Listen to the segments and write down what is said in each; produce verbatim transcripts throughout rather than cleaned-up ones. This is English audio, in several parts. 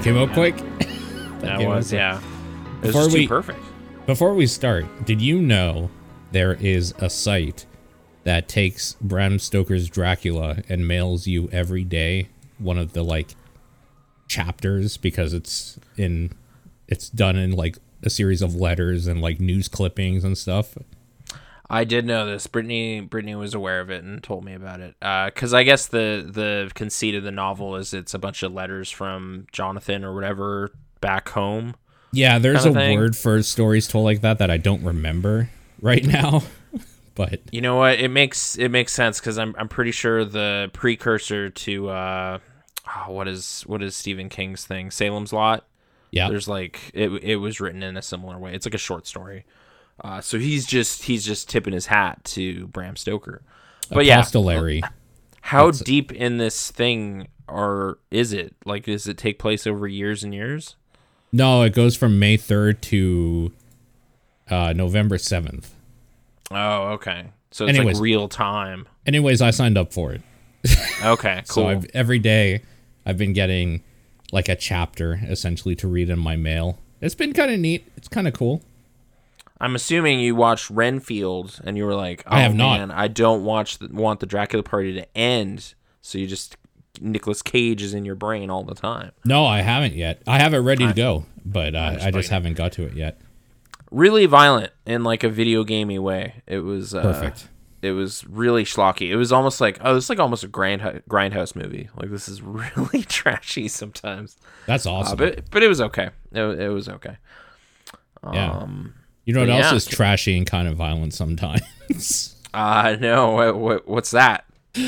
came out quick. that, that came was, out yeah. It was before just we, too perfect. Before we start, did you know there is a site that takes Bram Stoker's Dracula and mails you every day one of the like chapters because it's in, it's done in like a series of letters and like news clippings and stuff? I did know this. Brittany Brittany was aware of it and told me about it. Because uh, I guess the, the conceit of the novel is it's a bunch of letters from Jonathan or whatever back home. Yeah, there's a thing. word for stories told like that that I don't remember right now. But you know what? It makes it makes sense because I'm I'm pretty sure the precursor to uh, oh, what is what is Stephen King's thing? Salem's Lot. Yeah, there's like it it was written in a similar way. It's like a short story. Uh, so he's just he's just tipping his hat to Bram Stoker. But yeah, how That's, deep in this thing or is it? Like, does it take place over years and years? No, it goes from May third to uh, November seventh. Oh, okay. So it's anyways, like real time. Anyways, I signed up for it. Okay, cool. So I've, every day I've been getting like a chapter essentially to read in my mail. It's been kind of neat. It's kind of cool. I'm assuming you watched Renfield and you were like, oh, I have man, not. I don't watch the, want the Dracula party to end. So you just, Nicolas Cage is in your brain all the time. No, I haven't yet. I have it ready I, to go, but uh, just I just haven't got to it yet. Really violent in like a video gamey way. It was uh, perfect. It was really schlocky. It was almost like, oh, it's like almost a grind, grindhouse movie. Like, this is really trashy sometimes. That's awesome. Uh, but, but it was okay. It, it was okay. Yeah. Um, You know what else yeah. is trashy and kind of violent sometimes? Uh, no. What, what, what's that?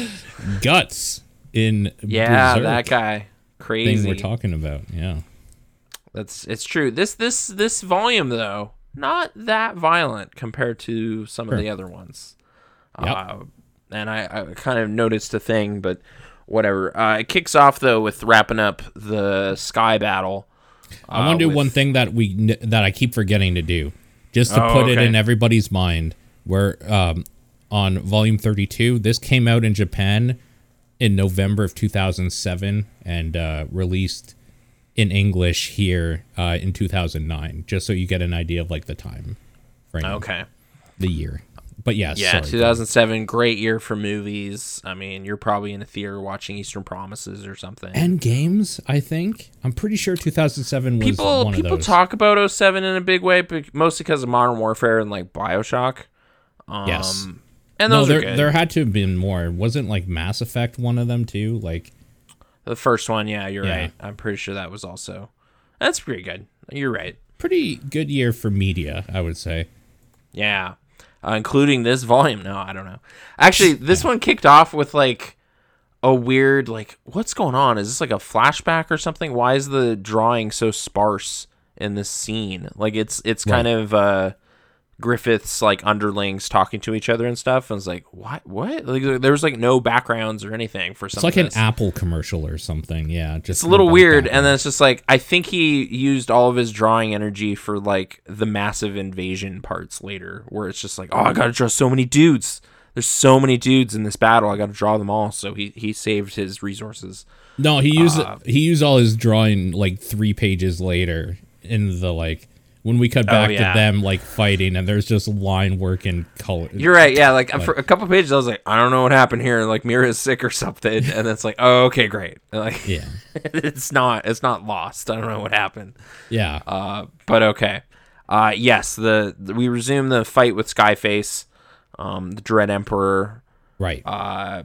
Guts in Yeah, Berserk that guy. Crazy. Thing we're talking about. Yeah. That's it's true. This this this volume though, not that violent compared to some sure. of the other ones. Yep. Uh, and I, I kind of noticed a thing, but whatever. Uh, it kicks off though with wrapping up the Sky battle. Uh, I want to do with... one thing that we that I keep forgetting to do. Just to oh, put okay. it in everybody's mind, where um, on volume thirty-two, this came out in Japan in November of two thousand seven and uh, released in English here uh, in two thousand nine, just so you get an idea of like the time frame. Okay. The year. But yes, yeah, sorry, two thousand seven, great year for movies. I mean, you're probably in a theater watching Eastern Promises or something. And games, I think. I'm pretty sure two thousand seven was people, one of people those. People talk about oh seven in a big way, but mostly because of Modern Warfare and like BioShock. Um, yes. And no, those there, are good. there had to have been more. Wasn't like Mass Effect one of them too? Like the first one, yeah, you're yeah. right. I'm pretty sure that was also. That's pretty good. You're right. Pretty good year for media, I would say. Yeah. Uh, including this volume. No, I don't know. Actually, this yeah. one kicked off with like a weird, like, what's going on? Is this like a flashback or something? Why is the drawing so sparse in this scene? Like, it's it's kind right. of uh, Griffith's like underlings talking to each other and stuff. And I was like, what? What? Like, there was like no backgrounds or anything for something. It's like an Apple commercial or something. Yeah, just it's a little weird. And then it's just like, I think he used all of his drawing energy for like the massive invasion parts later, where it's just like, oh, I gotta draw so many dudes. There's so many dudes in this battle. I gotta draw them all. So he he saved his resources. No, he used uh, he used all his drawing like three pages later in the like. When we cut back oh, yeah. to them like fighting, and there's just line work and color. You're right, yeah. Like but, for a couple pages, I was like, I don't know what happened here. Like Mira's sick or something, and it's like, oh, okay, great. Like, yeah, it's not, it's not lost. I don't know what happened. Yeah, uh, but okay. Uh, yes, the, the we resume the fight with Skyface, um, the Dread Emperor, right? Uh,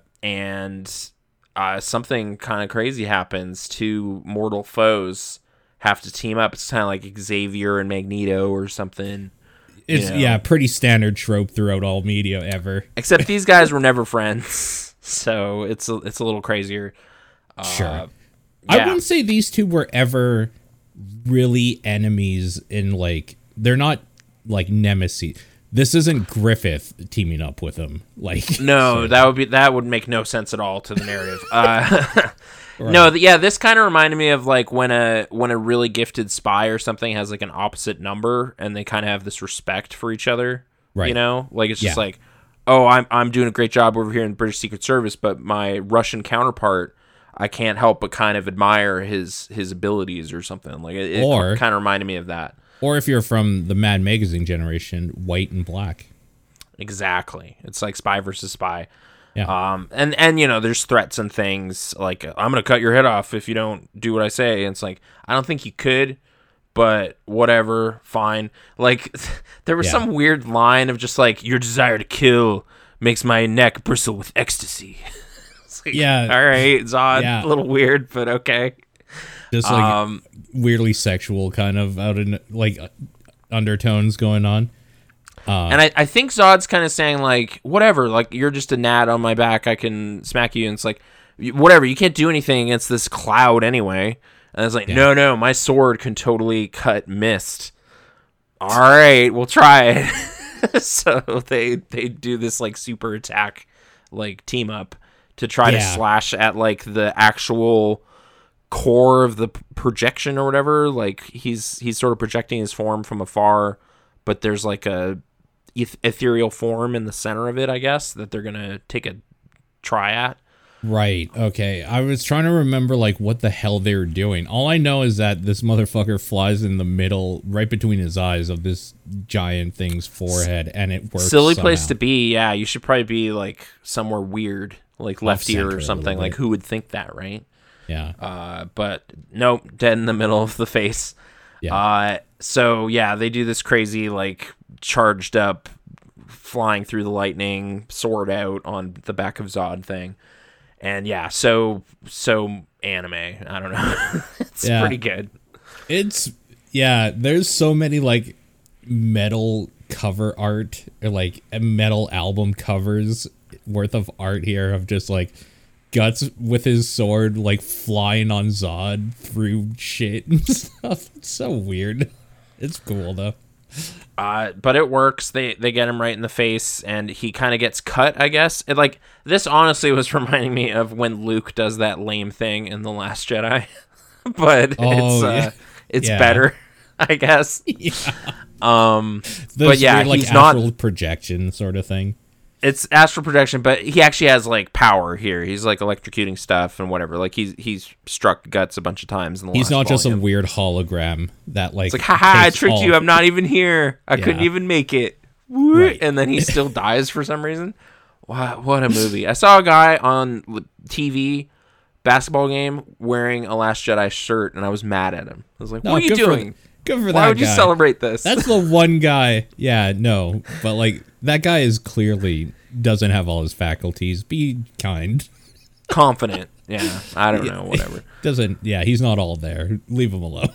and uh, something kind of crazy happens. Two mortal foes have to team up. It's kind of like Xavier and Magneto or something. It's, you know. Yeah, pretty standard trope throughout all media ever. Except these guys were never friends, so it's a, it's a little crazier. Uh, sure. Yeah. I wouldn't say these two were ever really enemies in, like, they're not, like, nemesis. This isn't Griffith teaming up with them. Like, no, so. that would be that would make no sense at all to the narrative. uh Right. No, th- yeah, this kind of reminded me of like when a when a really gifted spy or something has like an opposite number, and they kind of have this respect for each other. Right. You know, like it's just yeah. like, oh, I'm I'm doing a great job over here in British Secret Service, but my Russian counterpart, I can't help but kind of admire his his abilities or something. Like it, it Or- kind of reminded me of that. Or if you're from the Mad Magazine generation, white and black. Exactly. It's like spy versus spy. Yeah. Um, and, and, you know, there's threats and things like, I'm going to cut your head off if you don't do what I say. And it's like, I don't think you could, but whatever, fine. Like, there was Yeah. some weird line of just like, your desire to kill makes my neck bristle with ecstasy. It's like, Yeah. all right, Zod. Yeah. A little weird, but okay. Just like Um, weirdly sexual kind of out in like undertones going on. And I, I think Zod's kind of saying, like, whatever, like, you're just a gnat on my back, I can smack you. And it's like, whatever, you can't do anything against this cloud anyway. And it's like, Yeah. no, no, my sword can totally cut mist. All right, we'll try it. So they they do this, like, super attack, like, team up to try to Yeah. slash at, like, the actual core of the p- projection or whatever. Like, he's he's sort of projecting his form from afar, but there's, like, a eth- ethereal form in the center of it, I guess, that they're gonna take a try at. Right. Okay. I was trying to remember like what the hell they were doing. All I know is that this motherfucker flies in the middle, right between his eyes, of this giant thing's forehead, and it works. Silly place somehow. to be. Yeah, you should probably be like somewhere weird, like left ear center a or little something. Like bit. who would think that, right? Yeah. Uh, but nope, dead in the middle of the face. Yeah. Uh, so yeah, they do this crazy like charged up, flying through the lightning, sword out on the back of Zod thing, and yeah, so so anime. I don't know, it's Yeah. pretty good. It's yeah. There's so many like metal cover art or like metal album covers worth of art here of just like Guts with his sword like flying on Zod through shit and stuff. It's so weird. It's cool though. Uh, but it works. They they get him right in the face, and he kind of gets cut. I guess it like this honestly was reminding me of when Luke does that lame thing in the Last Jedi, but Oh, it's uh, yeah. it's Yeah. better, I guess. Yeah. Um, This but yeah, weird, like, he's not. astral projection sort of thing. It's astral projection, but he actually has like power here. He's like electrocuting stuff and whatever. Like he's he's struck Guts a bunch of times in the He's last not just a volume. weird hologram that like. It's like, haha, I takes tricked all- you. I'm not even here. I couldn't Yeah. even make it. Woo! Right. And then he still dies for some reason. Wow, what a movie. I saw a guy on l- T V, basketball game, wearing a Last Jedi shirt, and I was mad at him. I was like, No, what are you good for- doing? Good for that Why would you guy. celebrate this? That's the one guy. Yeah, no, but like that guy is clearly doesn't have all his faculties. Be kind. Confident. Yeah, I don't know, whatever. Doesn't. Yeah, he's not all there. Leave him alone.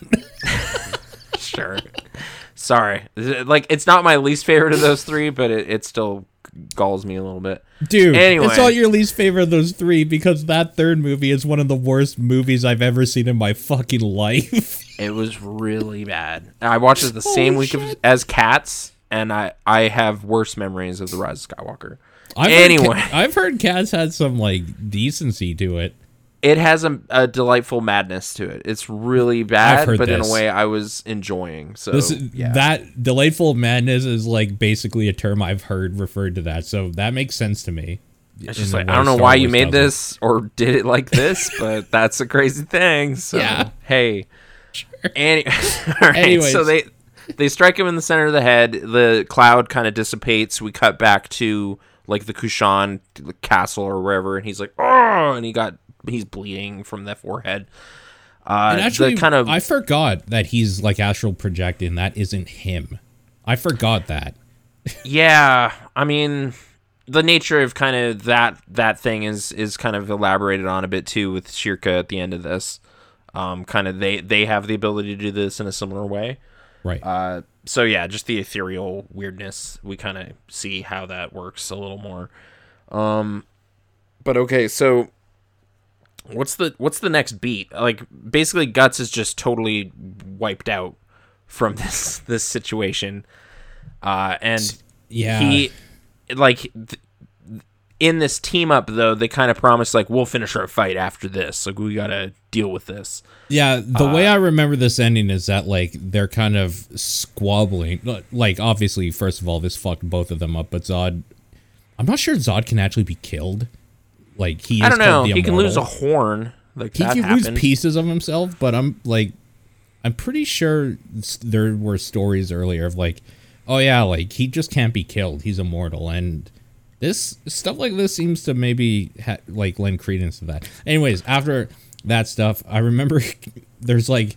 Sure. Sorry. Like, it's not my least favorite of those three, but it, it still galls me a little bit. Dude, Anyway. it's not your least favorite of those three because that third movie is one of the worst movies I've ever seen in my fucking life. It was really bad. I watched it the same Holy week of, shit. as Cats, and I, I have worse memories of The Rise of Skywalker. I've Anyway. heard, Ca- I've heard Cats had some like decency to it. It has a, a delightful madness to it. It's really bad, heard but in this. a way I was enjoying. So This yeah. that delightful madness is like basically a term I've heard referred to that, so that makes sense to me. it's in just the like, way I don't know Star why you Wars made does it. this or did it like this, but that's a crazy thing. So Yeah. hey. Any- All right, Anyways. so they they strike him in the center of the head. The cloud kind of dissipates. We cut back to like the Kushan castle or wherever, and he's like, oh, and he got he's bleeding from the forehead. Uh, And actually, the kind of I forgot that he's like astral projecting. That isn't him. I forgot that. yeah, I mean, the nature of kind of that that thing is is kind of elaborated on a bit too with Shirka at the end of this. Um, kind of they they have the ability to do this in a similar way. Right. Uh, so yeah, just the ethereal weirdness. We kind of see how that works a little more. Um, but okay, so what's the what's the next beat? Like basically, Guts is just totally wiped out from this this situation, uh, and yeah. he like th- in this team up though they kind of promise like we'll finish our fight after this. Like we gotta deal with this. Yeah, the Uh, way I remember this ending is that like they're kind of squabbling. Like obviously, first of all, this fucked both of them up. But Zod, I'm not sure Zod can actually be killed. Like he, is I don't know. called the He can lose a Immortal. horn. Like he that could happened. lose pieces of himself, but I'm like, I'm pretty sure there were stories earlier of like, oh yeah, like he just can't be killed. He's immortal, and this stuff like this seems to maybe ha- like lend credence to that. Anyways, after that stuff, I remember there's like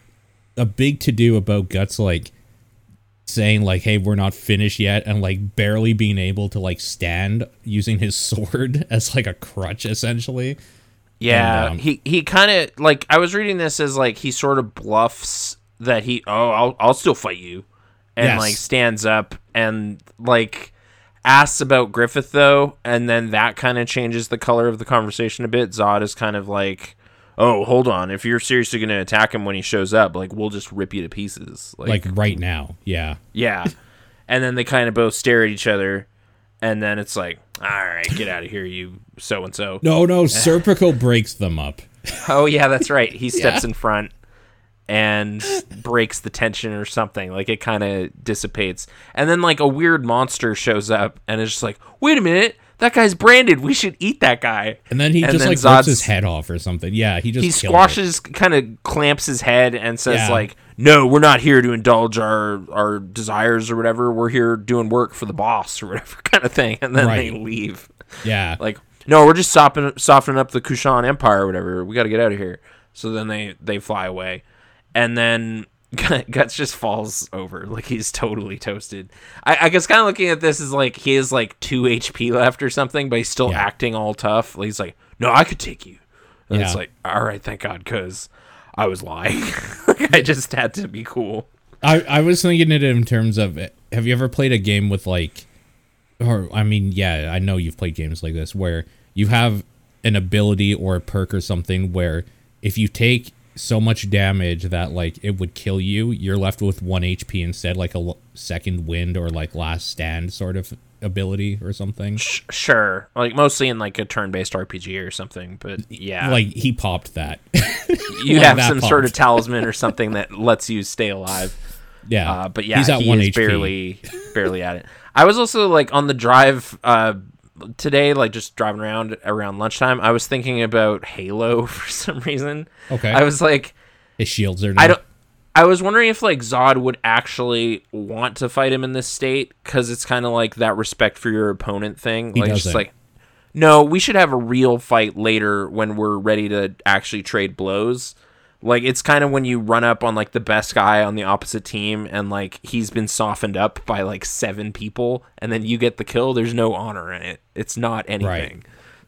a big to do about Guts like saying like, hey, we're not finished yet, and like barely being able to like stand using his sword as like a crutch essentially. Yeah, And, um, he he kind of like I was reading this as like he sort of bluffs that he oh I'll I'll still fight you, and Yes. like stands up and like asks about Griffith though, and then that kind of changes the color of the conversation a bit. Zod is kind of like, oh hold on, if you're seriously gonna attack him when he shows up, like we'll just rip you to pieces, like right now, yeah. yeah, and then they kind of both stare at each other, and then it's like, all right, get out of here, you so and so. No, no, Serpico breaks them up. Oh yeah, that's right. He steps Yeah. in front and breaks the tension or something. Like it kind of dissipates, and then like a weird monster shows up and is just like, "Wait a minute, that guy's branded. We should eat that guy." And then he And just then like Zod's- rips his head off or something. Yeah, he just He killed squashes, kind of clamps his head, and says Yeah. like, "No, we're not here to indulge our our desires or whatever. We're here doing work for the boss or whatever kind of thing." And then they Right. leave. it. Yeah, Like, no, we're just softening, softening up the Kushan Empire or whatever. We got to get out of here. So then they, they fly away. And then Guts just falls over. Like, he's totally toasted. I, I guess kind of looking at this is like he has like two H P left or something, but he's still Yeah. acting all tough. Like, he's like, no, I could take you. And it's Yeah. like, all right, thank God, because I was lying. Like, I just had to be cool. I, I was thinking it in terms of, have you ever played a game with like, or I mean, yeah, I know you've played games like this where you have an ability or a perk or something where if you take so much damage that like it would kill you, you're left with one H P instead, like a l- second wind or like last stand sort of ability or something. Sh- sure. Like, mostly in like a turn-based R P G or something, but yeah. Like he popped that. you like have that some sort of popped. talisman or something that lets you stay alive. Yeah, Uh, but yeah, he's at he one is H P. barely barely at it. I was also like on the drive uh, today, like just driving around around lunchtime. I was thinking about Halo for some reason. Okay, I was like, his shields are. Now. I don't. I was wondering if like Zod would actually want to fight him in this state, because it's kind of like that respect for your opponent thing. He Like, it's just doesn't. like, no, we should have a real fight later when we're ready to actually trade blows. Like, it's kind of when you run up on like the best guy on the opposite team and like he's been softened up by like seven people, and then you get the kill. There's no honor in it. It's not anything. Right.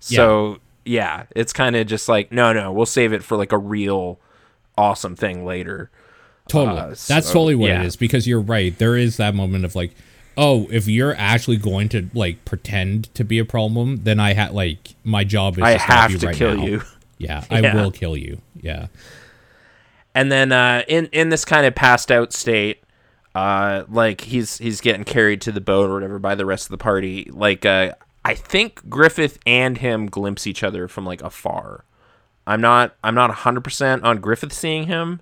So yeah, it's kind of just like, no, no, we'll save it for like a real awesome thing later. Totally. Uh, That's so, totally what yeah. it is, because you're right. There is that moment of like, oh, if you're actually going to like pretend to be a problem, then I have like my job is I to stop have you to right kill now. you. Yeah, I Yeah. will kill you. Yeah. And then uh, in in this kind of passed out state, uh, like he's he's getting carried to the boat or whatever by the rest of the party. Like uh, I think Griffith and him glimpse each other from like afar. I'm not I'm not one hundred percent on Griffith seeing him,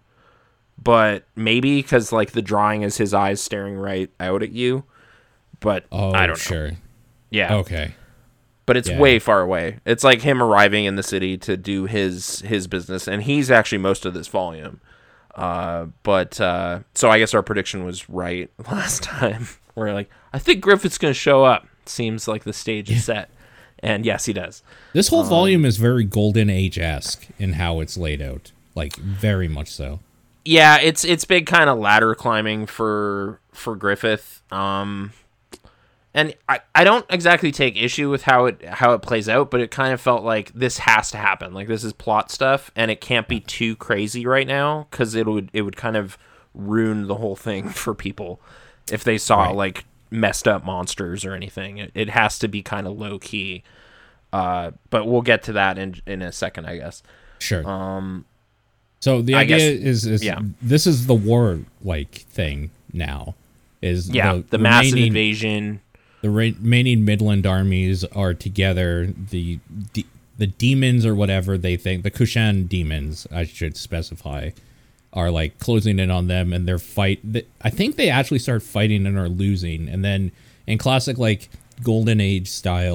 but maybe because like the drawing is his eyes staring right out at you. But Oh, I don't know. sure. Yeah. Okay. But it's Yeah. way far away. It's like him arriving in the city to do his his business, and he's actually most of this volume. Uh, but uh, so I guess our prediction was right last time. We're like, I think Griffith's going to show up. Seems like the stage is set, and yes, he does. This Um, whole volume is very Golden Age-esque in how it's laid out. Like very much so. Yeah, it's it's big kind of ladder climbing for for Griffith. Um, and I, I don't exactly take issue with how it how it plays out, but it kind of felt like this has to happen. Like, this is plot stuff, and it can't be too crazy right now, because it would it would kind of ruin the whole thing for people if they saw Right. like messed up monsters or anything. It, it has to be kind of low key. Uh, but we'll get to that in in a second, I guess. Sure. Um, so the I idea guess- is, is yeah. this is the war like thing now. Is yeah, the, the massive remaining- invasion. The remaining Midland armies are together. The de- the demons or whatever they think, the Kushan demons, I should specify, are like closing in on them, and they're fight. Th- I think they actually start fighting and are losing, and then in classic like Golden Age style,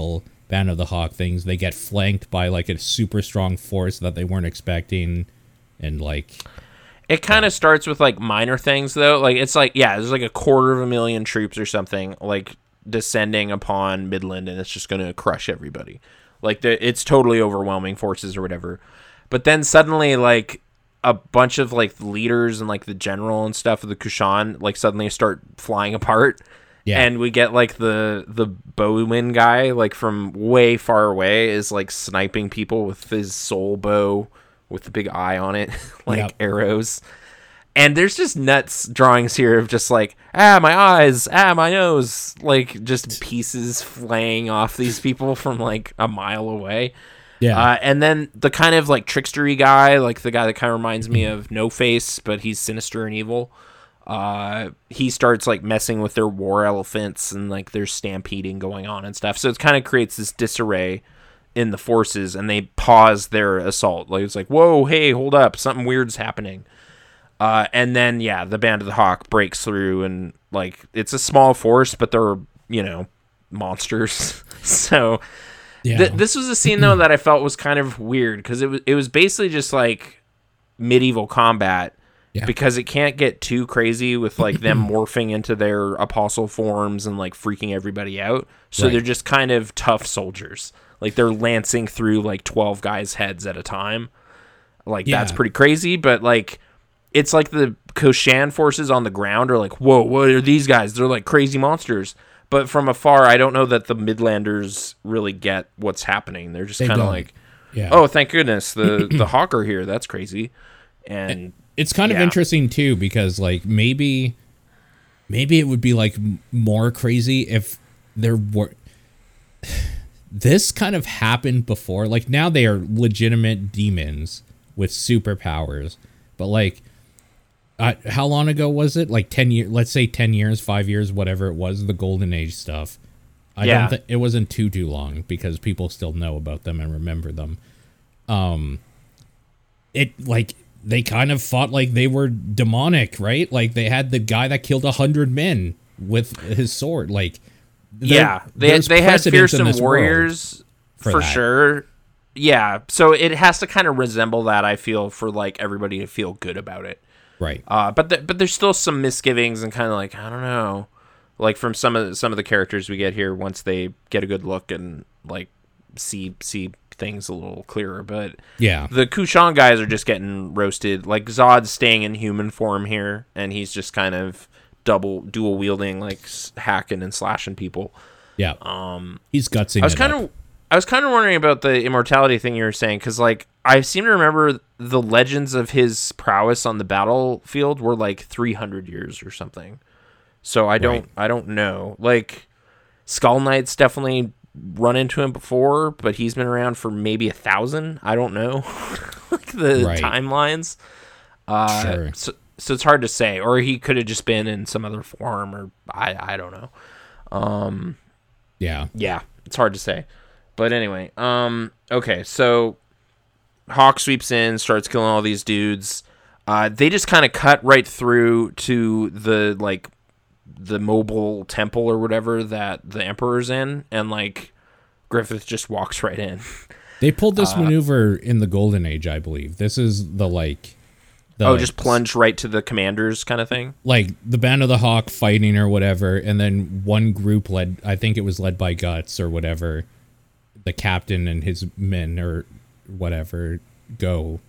Band of the Hawk things. They get flanked by like a super strong force that they weren't expecting, and like it kind of yeah. starts with like minor things though. Like it's like yeah, there's like a quarter of a million troops or something like descending upon Midland, and it's just gonna crush everybody. Like the, it's totally overwhelming forces or whatever. But then suddenly like a bunch of like leaders and like the general and stuff of the Kushan like suddenly start flying apart. Yeah. And we get like the the bowman guy like from way far away is like sniping people with his soul bow with the big eye on it, like yep. arrows. And there's just nuts drawings here of just like, ah, my eyes, ah, my nose, like just pieces flaying off these people from like a mile away. Yeah. Uh, and then the kind of like trickstery guy, like the guy that kind of reminds me of No Face, but he's sinister and evil. Uh, he starts like messing with their war elephants and like there's stampeding going on and stuff. So it kind of creates this disarray in the forces, and they pause their assault. Like it's like, whoa, hey, hold up, something weird's happening. Uh, and then yeah, the Band of the Hawk breaks through, and like it's a small force, but they're you know monsters. so yeah. th- this was a scene though that I felt was kind of weird because it was it was basically just like medieval combat. Yeah. Because it can't get too crazy with like them morphing into their apostle forms and like freaking everybody out. So right. they're just kind of tough soldiers. Like they're lancing through like twelve guys' heads at a time. Like yeah. that's pretty crazy. But like it's like the Kushan forces on the ground are like, whoa, what are these guys? They're like crazy monsters. But from afar, I don't know that the Midlanders really get what's happening. They're just kind of like, yeah. oh, thank goodness the the Hawk are here. That's crazy. And it's kind yeah. of interesting too, because like maybe, maybe it would be like more crazy if there were. This kind of happened before. Like now they are legitimate demons with superpowers, but like, uh, how long ago was it? Like ten years. Let's say ten years, five years, whatever it was. The Golden Age stuff. I yeah. don't think it wasn't too too long because people still know about them and remember them. Um, it like. They kind of fought like they were demonic, right? Like they had the guy that killed a hundred men with his sword. Like, yeah, they they had fearsome warriors for, for sure. Yeah, so it has to kind of resemble that. I feel for like everybody to feel good about it, right? Uh, but the, but there's still some misgivings and kind of like I don't know, like from some of the, some of the characters we get here once they get a good look and like see see. things a little clearer, but yeah, the Kushan guys are just getting roasted. Like Zod's staying in human form here, and he's just kind of double dual wielding, like hacking and slashing people. Yeah, um, he's gutsing. I was kind of, I was kind of wondering about the immortality thing you were saying, because like I seem to remember the legends of his prowess on the battlefield were like three hundred years or something. So I don't, right. I don't know. Like Skull Knight's definitely run into him before, but he's been around for maybe a thousand. I don't know, like the right. timelines. Uh, sure. So, so it's hard to say, or he could have just been in some other form, or I, I don't know. Um, yeah, yeah, it's hard to say. But anyway, um, okay, so Hawk sweeps in, starts killing all these dudes. Uh, they just kind of cut right through to the like. the mobile temple or whatever that the Emperor's in, and like Griffith just walks right in. They pulled this uh, maneuver in the Golden Age, I believe. This is the like the, oh just plunge right to the commanders kind of thing, like the Band of the Hawk fighting or whatever, and then one group led, I think it was led by Guts or whatever, the captain and his men or whatever, go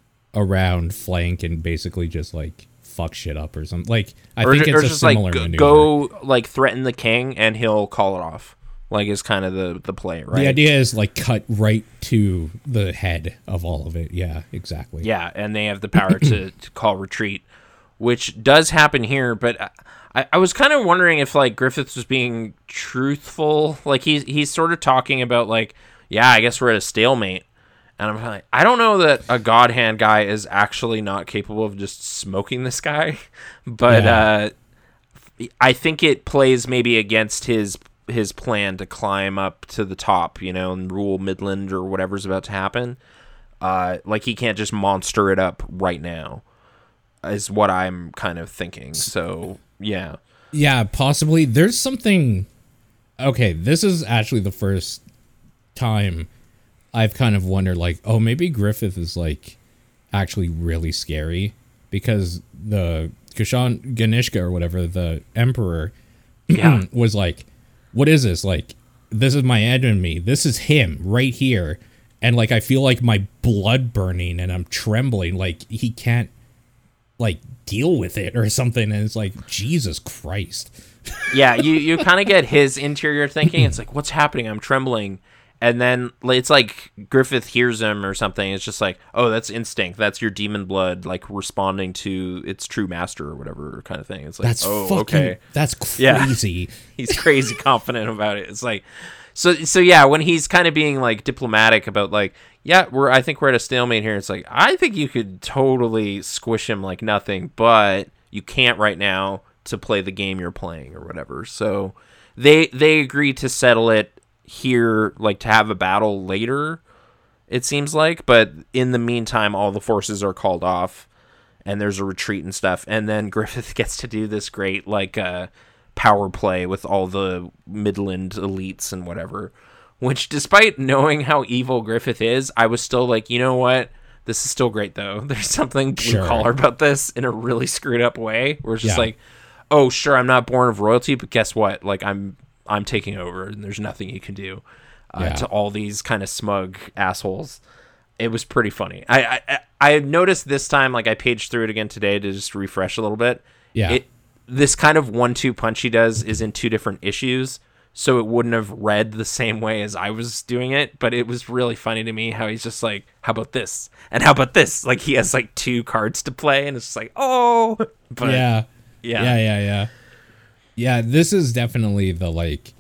around flank and basically just like fuck shit up or something. Like I or think it's a similar like, maneuver. Go like threaten the king and he'll call it off. Like is kind of the the play, right? The idea is like cut right to the head of all of it. Yeah, exactly. Yeah, and they have the power to, to call retreat, which does happen here. But I, I was kind of wondering if like Griffiths was being truthful. Like he's he's sort of talking about like, yeah, I guess we're at a stalemate. And I'm like, I don't know that a God Hand guy is actually not capable of just smoking this guy, but yeah. uh, I think it plays maybe against his his plan to climb up to the top, you know, and rule Midland or whatever's about to happen. Uh, like he can't just monster it up right now, is what I'm kind of thinking. So yeah, yeah, possibly. There's something. Okay, this is actually the first time, I've kind of wondered, like, oh, maybe Griffith is, like, actually really scary, because the Kashan Ganishka or whatever, the Emperor, Yeah. was like, what is this? Like, this is my enemy. This is him right here. And, like, I feel like my blood burning and I'm trembling. Like, he can't, like, deal with it or something. And it's like, Jesus Christ. Yeah, you, you kind of get his interior thinking. It's like, what's happening? I'm trembling. And then it's like Griffith hears him or something. It's just like, oh, that's instinct. That's your demon blood, like, responding to its true master or whatever kind of thing. It's like, That's oh, fucking, okay. that's crazy. Yeah. He's crazy confident about it. It's like, so, so yeah, when he's kind of being, like, diplomatic about, like, yeah, we're, I think we're at a stalemate here. It's like, I think you could totally squish him like nothing, but you can't right now to play the game you're playing or whatever. So they, they agree to settle it here, like, to have a battle later, it seems like, but in the meantime all the forces are called off and there's a retreat and stuff, and then Griffith gets to do this great, like, uh power play with all the Midland elites and whatever, which, despite knowing how evil Griffith is, I was still like, you know what, this is still great though. There's something blue Sure. collar about this in a really screwed up way, where it's just Yeah. like, oh sure, I'm not born of royalty, but guess what, like, i'm I'm taking over, and there's nothing you can do uh, Yeah. to all these kind of smug assholes. It was pretty funny. I, I I noticed this time, like, I paged through it again today to just refresh a little bit. Yeah. It this kind of one two punch he does is in two different issues, so it wouldn't have read the same way as I was doing it. But it was really funny to me how he's just like, how about this? And how about this? Like, he has like two cards to play, and it's just like, oh, but yeah. yeah, Yeah, yeah, yeah. Yeah, this is definitely the, like,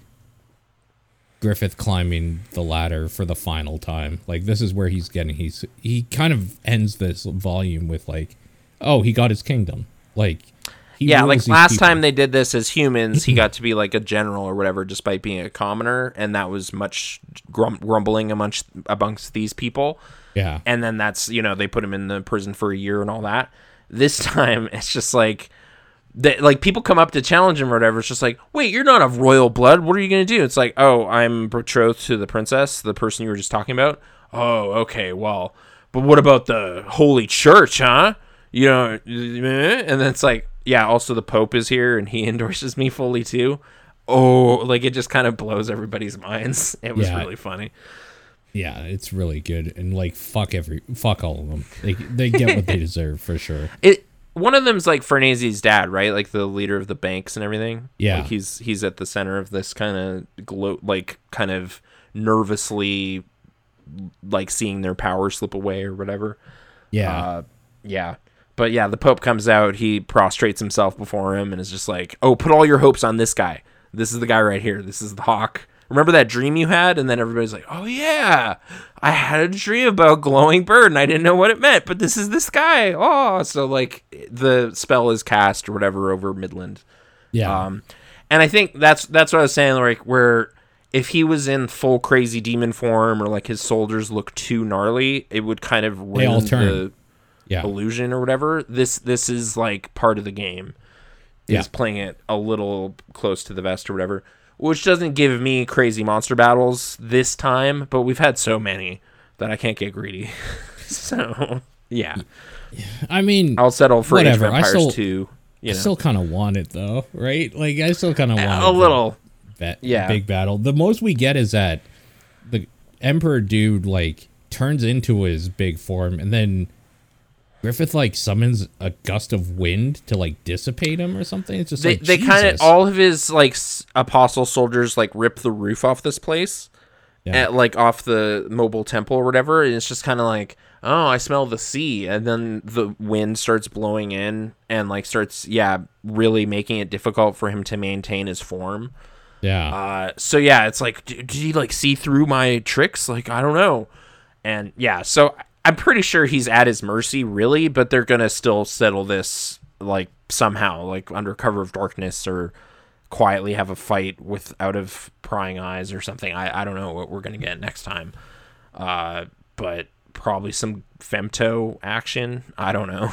Griffith climbing the ladder for the final time. Like, this is where he's getting, he's, he kind of ends this volume with, like, oh, he got his kingdom. Like, he yeah, rules like these last people. time they did this as humans, he got to be like a general or whatever, despite being a commoner, and that was much grum- grumbling amongst amongst these people. Yeah. And then that's, you know, they put him in the prison for a year and all that. This time, it's just like, they, like, people come up to challenge him or whatever. It's just like, wait, you're not of royal blood. What are you going to do? It's like, oh, I'm betrothed to the princess, the person you were just talking about. Oh, okay, well, but what about the Holy Church, huh? You know, and then it's like, yeah, also the Pope is here and he endorses me fully too. Oh, like, it just kind of blows everybody's minds. It was Yeah. really funny. Yeah, it's really good. And, like, fuck every, fuck all of them. They, they get what they deserve, for sure. It one of them's like Farnese's dad, right? Like, the leader of the banks and everything. Yeah. Like, he's he's at the center of this kind of glow, like, kind of nervously, like, seeing their power slip away or whatever. Yeah. Uh, yeah. But yeah, the Pope comes out, he prostrates himself before him and is just like, oh, put all your hopes on this guy. This is the guy right here. This is the hawk. Remember that dream you had? And then everybody's like, oh yeah, I had a dream about glowing bird and I didn't know what it meant, but this is this guy. Oh, so, like, the spell is cast or whatever over Midland. yeah. Um, and I think that's that's what I was saying, like, where if he was in full crazy demon form or, like, his soldiers look too gnarly, it would kind of They all ruin turn. the yeah. illusion or whatever. This this is, like, part of the game. Is Yeah. playing it a little close to the vest or whatever. Which doesn't give me crazy monster battles this time, but we've had so many that I can't get greedy. So, yeah. I mean, I'll settle for Age of whatever. I Empires still, two. You I know. still kind of want it, though, right? Like, I still kind of want a little. that yeah. big battle. The most we get is that the Emperor dude, like, turns into his big form, and then Griffith, like, summons a gust of wind to, like, dissipate him or something. It's just They like, they kind of, Jesus. all of his, like, s- apostle soldiers, like, rip the roof off this place. Yeah. At, like, off the mobile temple or whatever, and it's just kind of like, oh, I smell the sea, and then the wind starts blowing in and, like, starts, yeah, really making it difficult for him to maintain his form. Yeah. Uh, so yeah, it's like, d- did he, like, see through my tricks? Like, I don't know. And yeah, so I'm pretty sure he's at his mercy, really, but they're gonna still settle this, like, somehow, like, under cover of darkness, or quietly have a fight with out of prying eyes or something. I, I don't know what we're gonna get next time, uh, but probably some femto action. I don't know,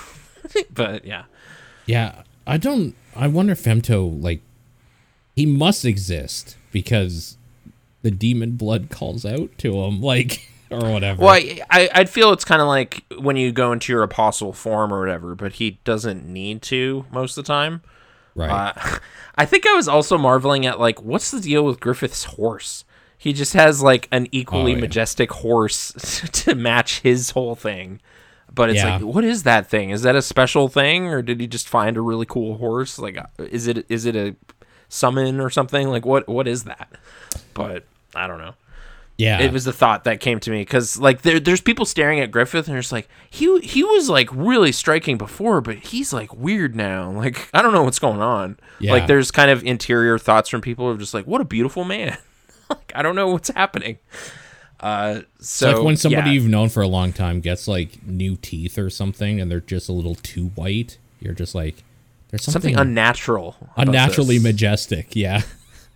but yeah, Yeah. I don't, I wonder if Femto, like, he must exist because the demon blood calls out to him, like, or whatever. Well, I, I, I'd feel it's kind of like when you go into your apostle form or whatever, but he doesn't need to most of the time. Right. Uh, I think I was also marveling at, like, what's the deal with Griffith's horse? He just has, like, an equally Oh, yeah. majestic horse to match his whole thing. But it's Yeah. like, what is that thing? Is that a special thing, or did he just find a really cool horse? Like, is it is it a summon or something? Like, what what is that? But I don't know. Yeah. It was the thought that came to me, because, like, there, there's people staring at Griffith and they're just like, he he was, like, really striking before, but he's, like, weird now. Like, I don't know what's going on. Yeah. Like, there's kind of interior thoughts from people of just like, what a beautiful man. Like, I don't know what's happening. Uh, so It's like when somebody yeah. you've known for a long time gets like new teeth or something, and they're just a little too white. You're just like, there's something, something unnatural, about unnaturally this. majestic. Yeah.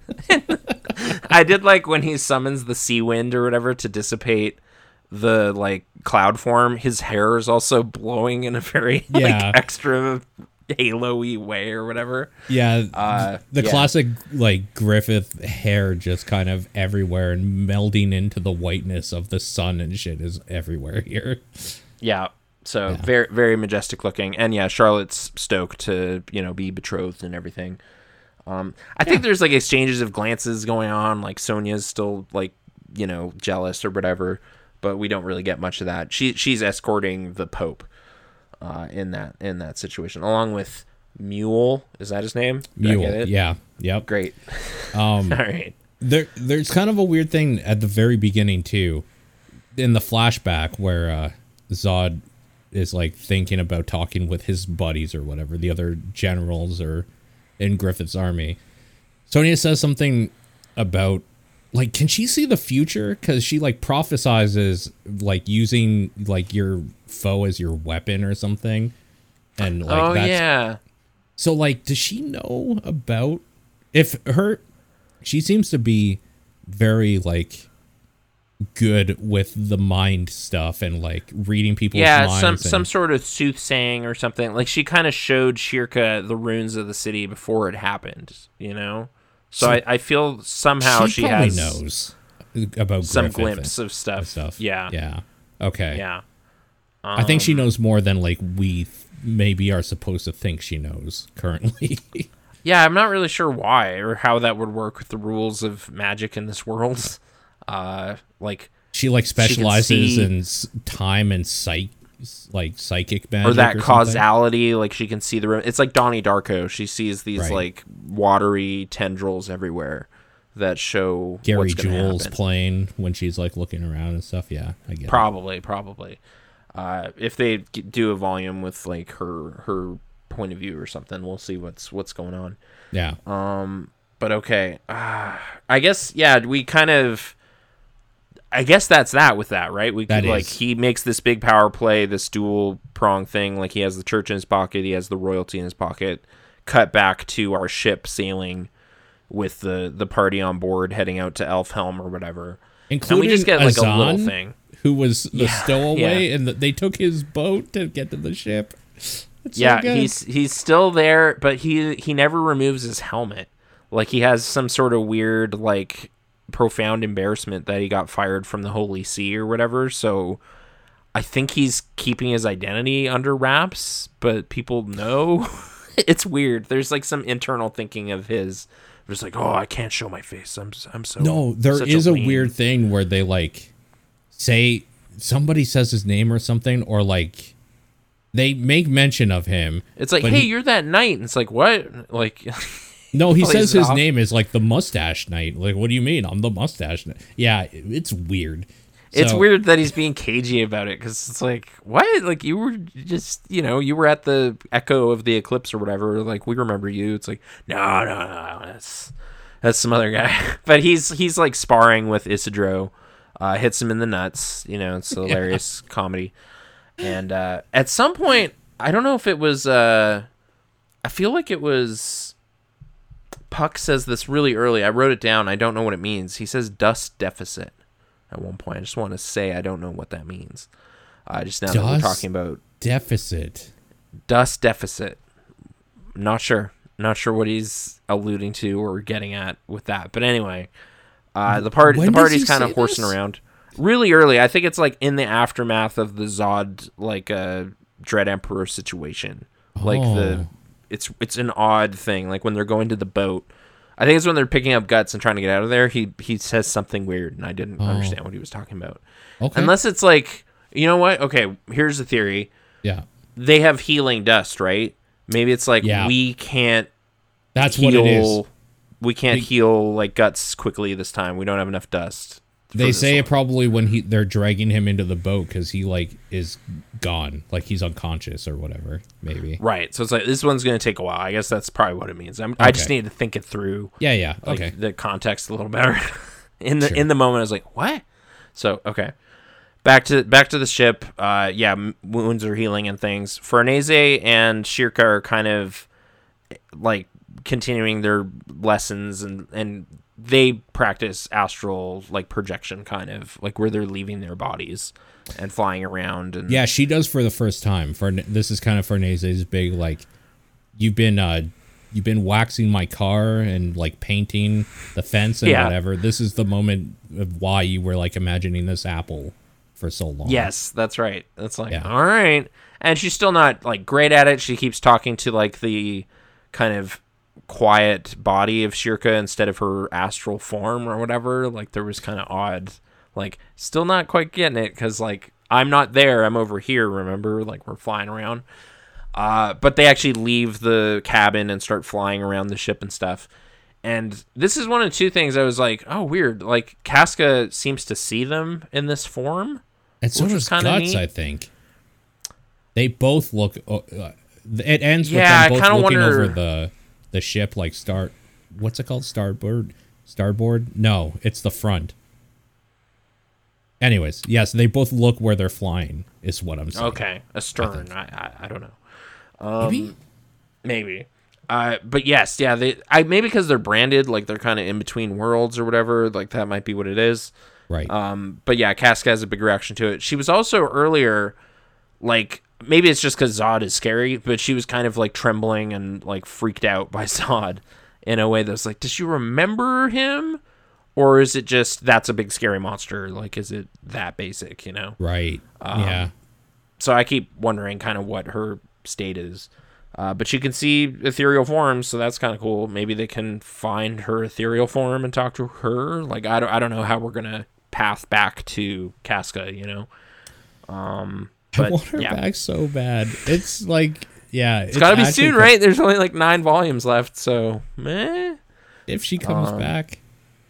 I did like when he summons the sea wind or whatever to dissipate the, like, cloud form. His hair is also blowing in a very Yeah. like extra halo-y way or whatever. Yeah. Uh, the yeah. classic like Griffith hair just kind of everywhere and melding into the whiteness of the sun and shit is everywhere here. Yeah. So Yeah. very very majestic looking, and yeah, Charlotte's stoked to, you know, be betrothed and everything. Um, I think there's like exchanges of glances going on. Like Sonya's still like, you know, jealous or whatever, but we don't really get much of that. She she's escorting the Pope uh, in that in that situation, along with Mule. Is that his name? Did I get Mule. it? Yeah. Yep. Great. Um, All right. there, there's kind of a weird thing at the very beginning too, in the flashback where uh, Zod is like thinking about talking with his buddies or whatever, the other generals or in Griffith's army. Sonya says something about like, can she see the future? Because she like prophesizes like using like your foe as your weapon or something, and like oh that's yeah. so like, does she know about if her? She seems to be very like good with the mind stuff and like reading people's Yeah, minds. some and, some sort of soothsaying or something. Like she kind of showed Shirka the runes of the city before it happened, you know. So, So I, I feel somehow she, she, probably has knows about some Griffith glimpse and of stuff. stuff. Yeah, Yeah. Okay. yeah. I think she Um, knows more than like we th- maybe are supposed to think she knows currently. Yeah, I'm not really sure why or how that would work with the rules of magic in this world. Uh, like She like specializes see- in s- time and psych, like psychic magic, or that something. causality, like she can see the room. It's like Donnie Darko. She sees these Right. like watery tendrils everywhere that show Gary what's gonna Jules happen. playing when she's like looking around and stuff. Yeah, I get it. Probably, probably. Uh, if they g- do a volume with like her her point of view or something, we'll see what's what's going on. Yeah, Um, but okay, uh, I guess yeah, we kind of. I guess that's that with that, right? We That like is. he makes this big power play, this dual prong thing. Like he has the church in his pocket, he has the royalty in his pocket. Cut back to our ship sailing with the the party on board, heading out to Elfhelm or whatever. including And we just get like Azan, a little thing. who was the Yeah, stowaway, and th- they took his boat to get to the ship. It's so Yeah, good. he's he's still there, but he he never removes his helmet. Like he has some sort of weird, like profound embarrassment that he got fired from the Holy See or whatever. So I think he's keeping his identity under wraps, but people know. It's weird. There's like some internal thinking of his. Just like, oh, I can't show my face. I'm I'm so no. There such is a, lame." weird thing where they like say somebody says his name or something, or like they make mention of him. It's like, but hey, he- you're that knight. And it's like, what? Like. No, he plays says it his off. name is like the Mustache Knight. Like, what do you mean? I'm the Mustache Knight. Yeah, it- it's weird. It's So- weird that he's being cagey about it because it's like, what? Like, you were just, you know, you were at the Echo of the Eclipse or whatever. Like, we remember you. It's like, no, no, no, that's that's some other guy. But he's he's like sparring with Isidro, uh, hits him in the nuts. You know, it's hilarious comedy. And uh, at some point, I don't know if it was, uh, I feel like it was. Puck says this really early. I wrote it down. I don't know what it means. He says dust deficit at one point. I just want to say I don't know what that means. Uh, just now that we're Dust talking about Deficit. dust deficit. Not sure. Not sure what he's alluding to or getting at with that. But anyway, Uh, the part When the does party's he kind say of horsing this? around really early. I think it's like in the aftermath of the Zod like uh, Dread Emperor situation. Like the Oh. it's it's an odd thing. Like when they're going to the boat. I think it's when they're picking up Guts and trying to get out of there. He he says something weird, and I didn't Oh. understand what he was talking about. Okay. Unless it's like, you know what? Okay, here's the theory. Yeah. They have healing dust, right? Maybe it's like Yeah. we can't That's heal. what it is. We can't They- heal like Guts quickly this time. We don't have enough dust. for They this say one. it probably when he they're dragging him into the boat because he like is gone, like he's unconscious or whatever. Maybe. Right. So it's like this one's going to take a while. I guess that's probably what it means. I'm, I just Okay. need to think it through. Yeah. Yeah. Like, Okay. the context a little better. in the Sure. in the moment, I was like, "What?" So okay, back to back to the ship. Uh, yeah, m- wounds are healing and things. Farnese and Shirka are kind of like continuing their lessons, and and they practice astral like projection, kind of like where they're leaving their bodies and flying around. And Yeah, she does for the first time. For this is kind of Farnese's big like, you've been uh, you've been waxing my car and like painting the fence and Yeah. whatever. This is the moment of why you were like imagining this apple for so long. Yes, that's right. That's like, Yeah. all right. And she's still not like great at it. She keeps talking to like the kind of quiet body of Shirka instead of her astral form or whatever. Like there was kind of odd, like still not quite getting it because like I'm not there. I'm over here. Remember, like we're flying around. Uh, but they actually leave the cabin and start flying around the ship and stuff. And this is one of two things I was like, oh, weird. Like Casca seems to see them in this form. And so Which does was kinda Guts, neat. I think. They both look. Uh, uh, it ends Yeah, with I them both kinda looking wonder- over the the ship, like start. What's it called? Starboard. Starboard? No, it's the front. Anyways, yes, they both look where they're flying. Is what I'm saying. Okay, astern. I, I I don't know. Um, Maybe. Maybe. Uh, but yes, yeah. They I maybe because they're branded, like they're kind of in between worlds or whatever. Like that might be what it is. Right. Um, but yeah, Casca has a big reaction to it. She was also earlier, like maybe it's just because Zod is scary, but she was kind of like trembling and like freaked out by Zod in a way that's like, does she remember him, or is it just that's a big scary monster? Like, is it that basic? You know? right. um, yeah. So I keep wondering kind of what her state is. Uh, but she can see ethereal forms, so that's kind of cool. Maybe they can find her ethereal form and talk to her. Like, I don't, I don't know how we're going to path back to Casca, you know? Um, I but, want her yeah. back so bad. It's like, yeah. It's got to be soon, right? There's only like nine volumes left, so meh. If she comes Um, back.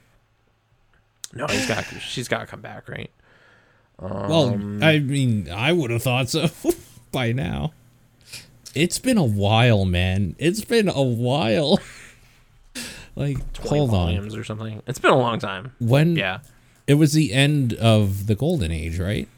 No, he's got, she's got to come back, right? Well, Um, I mean, I would have thought so by now. It's been a while, man. It's been a while. Like, hold on. volumes or something. It's been a long time. When Yeah. it was the end of the golden age, right?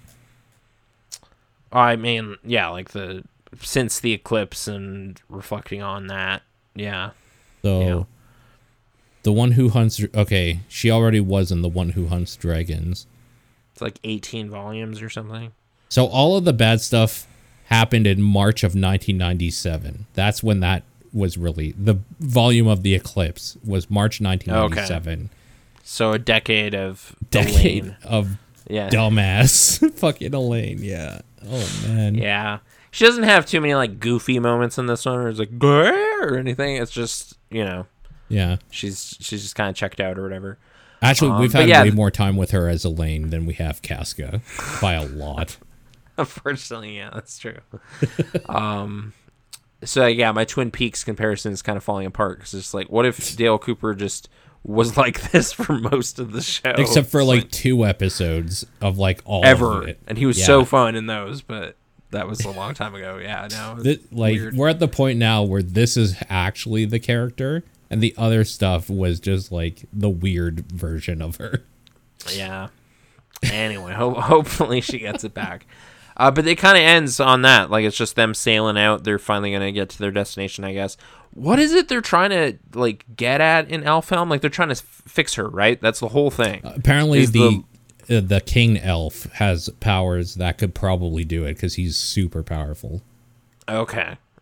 I mean, yeah, like the since the eclipse and reflecting on that, yeah. So Yeah. the one who hunts okay, she already was in the one who hunts dragons. It's like eighteen volumes or something. So all of the bad stuff happened in March of nineteen ninety-seven. That's when that was really the volume of the eclipse was March nineteen ninety-seven. So a decade of Decade Elaine. of Yeah. dumbass fucking Elaine. Yeah. Oh man. Yeah. She doesn't have too many like goofy moments in this one where it's like "Grr," or anything. It's just, you know, Yeah. she's she's just kind of checked out or whatever. Actually, Um, we've but had yeah. way more time with her as Elaine than we have Casca by a lot. Unfortunately, yeah, that's true. um, so yeah, my Twin Peaks comparison is kind of falling apart because it's like, what if Dale Cooper just was like this for most of the show, Except for It's like, two episodes of like all ever, of it. and he was Yeah. so fun in those, but that was a long time ago. Yeah, no, it's Th- like weird. we're at the point now where this is actually the character, and the other stuff was just like the weird version of her. Yeah. Anyway, ho- hopefully she gets it back. Uh, but it kind of ends on that. Like, it's just them sailing out. They're finally going to get to their destination, I guess. What is it they're trying to, like, get at in Elfhelm? Like, they're trying to f- fix her, right? That's the whole thing. Apparently, Is the uh, the king elf has powers that could probably do it because he's super powerful. Okay.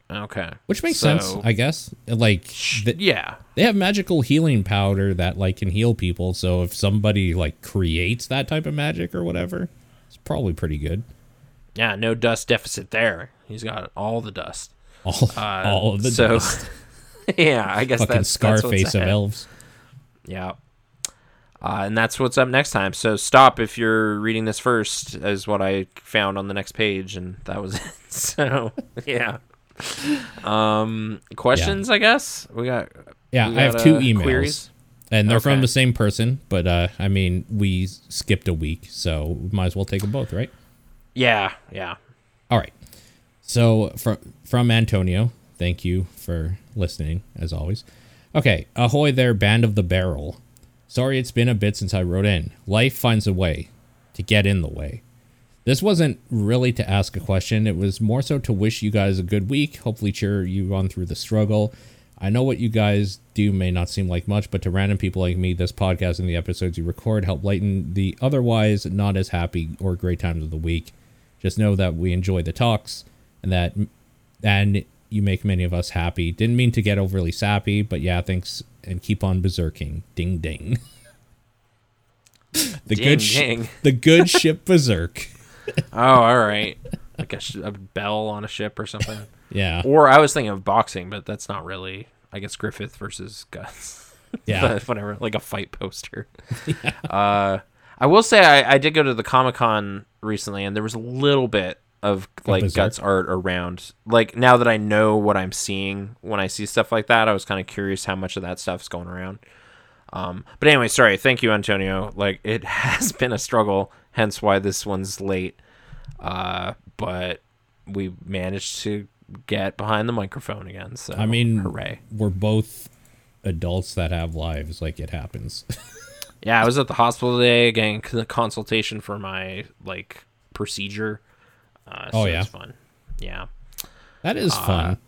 Okay. Which makes So- sense, I guess. Like, th- Yeah. they have magical healing powder that like can heal people. So if somebody like creates that type of magic or whatever, it's probably pretty good. Yeah, no dust deficit there. He's got all the dust. All, Uh, all of the so, dust. yeah, I guess Fucking that's, that's what's Scarface of ahead. elves. Yeah. Uh, and that's what's up next time. So stop if you're reading this first, is what I found on the next page, and that was it. So, yeah. Um, questions, I guess? We got. Yeah, we I have got, two uh, emails. queries? And they're from Okay. the same person, but uh, I mean, we skipped a week, so we might as well take them both, right? Yeah, yeah. All right. So from from Antonio, thank you for listening, as always. Okay, ahoy there, Band of the Barrel. Sorry it's been a bit since I wrote in. Life finds a way to get in the way. This wasn't really to ask a question. It was more so to wish you guys a good week, hopefully cheer you on through the struggle. I know what you guys do may not seem like much, but to random people like me, this podcast and the episodes you record help lighten the otherwise not as happy or great times of the week. Just know that we enjoy the talks and that and you make many of us happy. Didn't mean to get overly sappy, but yeah, thanks and keep on berserking. Ding ding. the Ding, good sh- ding. the good ship berserk. Oh, all right. Like a, sh- a bell on a ship or something. Yeah. Or I was thinking of boxing, but that's not really. I guess Griffith versus Guts. Yeah. But whatever, like a fight poster. Yeah. Uh, I will say I, I did go to the Comic-Con recently, and there was a little bit of like Berserk? Guts art around. Like now that I know what I'm seeing when I see stuff like that, I was kind of curious how much of that stuff's going around. Um, but anyway, sorry. Thank you, Antonio. Like it has been a struggle, hence why this one's late. Uh, but we managed to get behind the microphone again. So I mean, hooray! we're both adults that have lives. Like it happens. Yeah, I was at the hospital today getting c- consultation for my like procedure. Uh, so Oh, yeah? it's fun. Yeah. That is fun.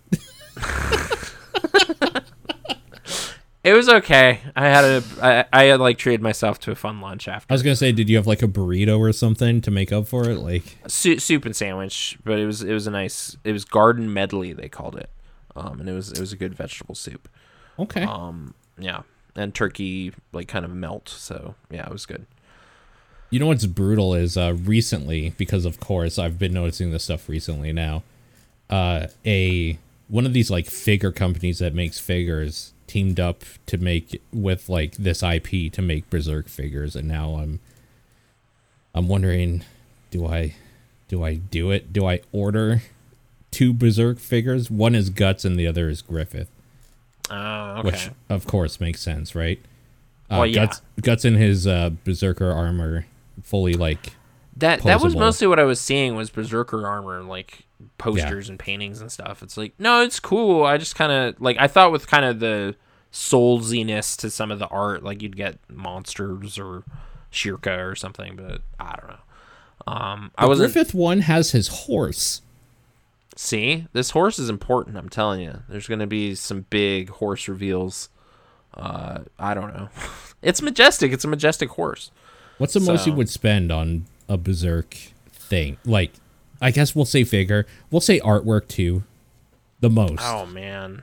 It was okay. I had a I, I had like treated myself to a fun lunch I after. was gonna say, did you have like a burrito or something to make up for it? Like, Su- soup and sandwich, but it was it was a nice it was garden medley they called it. Um and it was it was a good vegetable soup. okay, Um yeah. And turkey like kind of melt, so yeah, it was good. you know what's brutal is uh, recently, because of course I've been noticing this stuff recently now. Uh, a one of these like figure companies that makes figures teamed up to make with like this I P to make Berserk figures, and now I'm I'm wondering, do I do I do it? Do I order two Berserk figures? One is Guts and the other is Griffith, Oh, okay. which of course makes sense, right? Uh, Well, yeah. Guts Guts in his uh, Berserker armor, fully like That that was posable. mostly what I was seeing was Berserker armor, like posters and paintings and stuff. It's like, no, it's cool. I just kind of like I thought with kind of the soulsiness to some of the art, like you'd get monsters or Shirka or something, but I don't know. Um, I the wasn't. Griffith one has his horse. See, this horse is important. I'm telling you, there's gonna be some big horse reveals. Uh, I don't know. It's majestic. It's a majestic horse. What's the most you So- would spend on a Berserk thing? Like, I guess we'll say figure. We'll say artwork too. The most. Oh man,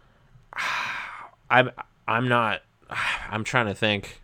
I'm I'm not. I'm trying to think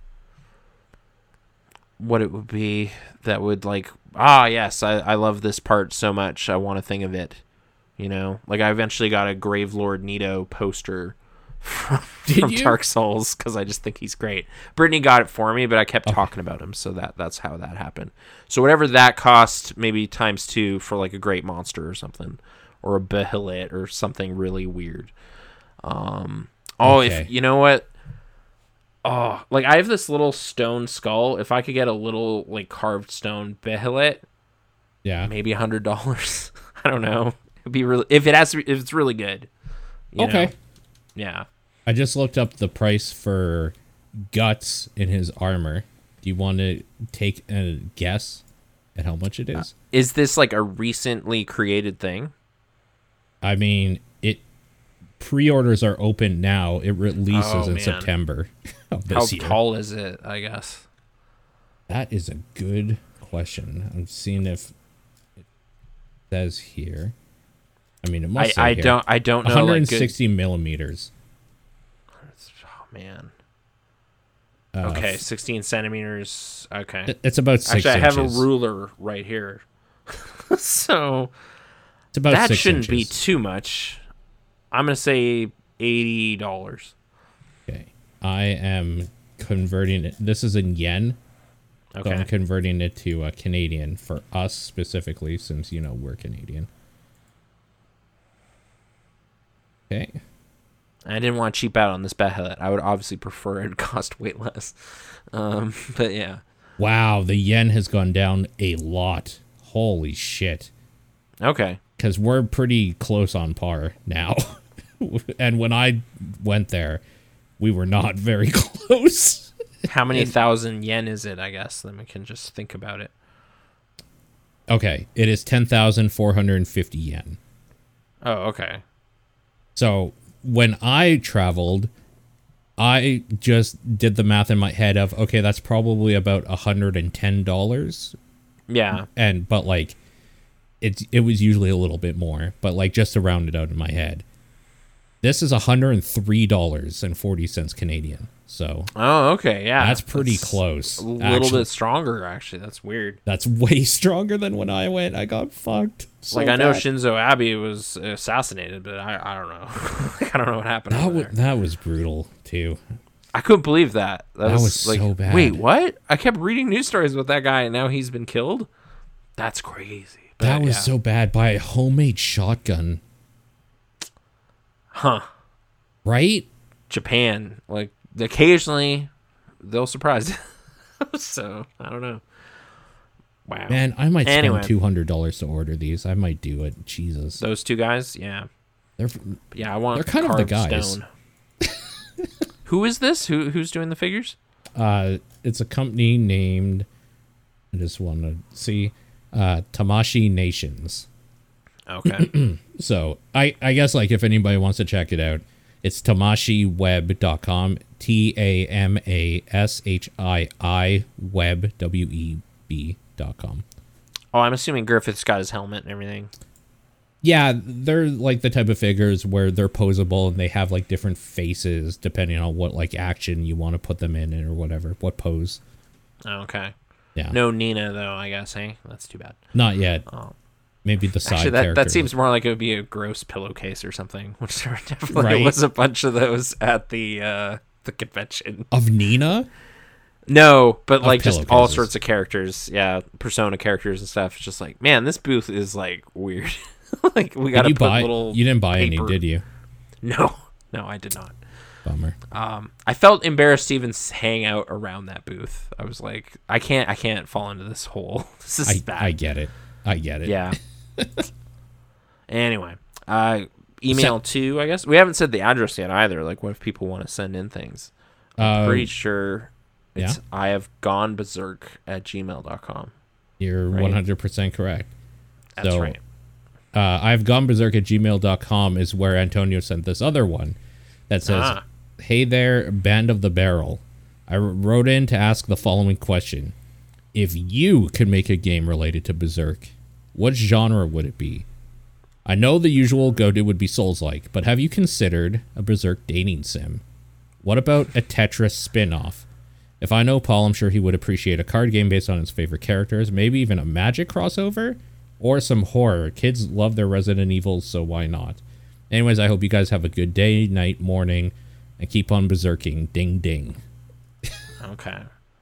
what it would be that would like. Ah, yes, I I love this part so much. I want to think of it. You know, like I eventually got a Gravelord Nito poster from, Did from you? Dark Souls because I just think he's great. Brittany got it for me, but I kept talking about him, so that that's how that happened. So whatever that cost, maybe times two for like a great monster or something, or a Bahilit or something really weird. Um. Oh, Okay. if you know what. Oh, like I have this little stone skull. If I could get a little like carved stone Bahilit, Yeah. maybe a hundred dollars. I don't know. It'd be really if it has to, if it's really good. you Okay. know? Yeah. I just looked up the price for Guts in his armor. Do you want to take a guess at how much it is? Is this like a recently created thing? I mean, it pre-orders are open now. It releases Oh, in man. September of How this year. tall is it? I guess. That is a good question. I'm seeing if it says here. I mean, it must. I, I say don't. I don't know. one hundred Like, good- sixty millimeters. oh man. Uh, Okay, sixteen centimeters. Okay. it- It's about six Actually, I have a inches. ruler right here, so It's about that six shouldn't be inches. too much. I'm gonna say eighty dollars. Okay. I am converting it. This is in yen. So Okay. I'm converting it to uh, Canadian for us specifically, since, you know, we're Canadian. Okay. I didn't want to cheap out on this Behelit. I would obviously prefer it cost way less. Um, but yeah. Wow, the yen has gone down a lot. Holy shit. Okay. Because we're pretty close on par now. And when I went there, we were not very close. How many thousand yen is it, I guess? Then we can just think about it. Okay, it is ten thousand four hundred fifty yen. Oh, okay. So when I traveled, I just did the math in my head of, okay, that's probably about one hundred ten dollars. Yeah. And, but like, it's, it was usually a little bit more, but like just to round it out in my head. This is one hundred three dollars and forty cents Canadian. So Oh, okay. Yeah. that's pretty That's close. A little actually. bit stronger, actually. That's weird. That's way stronger than when I went. I got fucked. So like, I know bad. Shinzo Abe was assassinated, but I, I don't know. Like, I don't know what happened That over was, there. that was brutal, too. I couldn't believe that. That, That was, was like, so bad. Wait, what? I kept reading news stories with that guy, and now he's been killed? That's crazy. But, That was yeah. so bad by a homemade shotgun. Huh. Right? Japan. Like, occasionally, they'll surprise you. So, I don't know. Wow. Man, I might spend Anyway. two hundred dollars to order these. I might do it. Jesus. Those two guys? Yeah. They're, Yeah, I want They're kind of the carved guys. stone. Who is this? Who Who's doing the figures? uh, it's a company named, I just want to see, uh, Tamashi Nations. Okay. So I, I guess like if anybody wants to check it out, it's tamashi web dot com. T A M A S H I I web W E B dot com. Oh, I'm assuming Griffith's got his helmet and everything. Yeah, they're like the type of figures where they're posable and they have like different faces depending on what like action you want to put them in or whatever, what pose. Oh, okay. Yeah. No Nina, though, I guess, hey? That's too bad. Not yet. Oh. Maybe the side Actually, that, character. that seems more like it would be a gross pillowcase or something, which there definitely Right. was a bunch of those at the uh, the convention. Of Nina? No, but like just all pillowcases. sorts of characters. Yeah, Persona characters and stuff. It's just like, man, this booth is like weird. Like, we got Did to you put buy? little. You didn't buy paper. any, did you? No, no, I did not. Bummer. Um, I felt embarrassed to even hang out around that booth. I was like, I can't, I can't fall into this hole. This is I, bad. I get it. I get it. Yeah. Anyway, uh, email to, I guess. We haven't said the address yet either. Like, what if people want to send in things? I'm Uh, pretty sure it's yeah? I have gone berserk at gmail dot com. You're Right. one hundred percent correct. That's So, right. Uh, I've gone berserk at gmail dot com is where Antonio sent this other one that says, Ah. Hey there, Band of the Barrel. I wr- wrote in to ask the following question. If you could make a game related to Berserk, what genre would it be? I know the usual go-to would be Souls-like, but have you considered a Berserk dating sim? What about a Tetris spin-off? If I know Paul, I'm sure he would appreciate a card game based on his favorite characters, maybe even a magic crossover, or some horror. Kids love their Resident Evils, so why not? Anyways, I hope you guys have a good day, night, morning, and keep on berserking. Ding, ding. Okay.